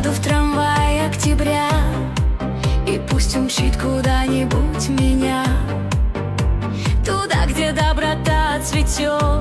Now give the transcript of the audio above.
Сяду в трамвай октября, и пусть умчит куда-нибудь меня, туда, где доброта цветет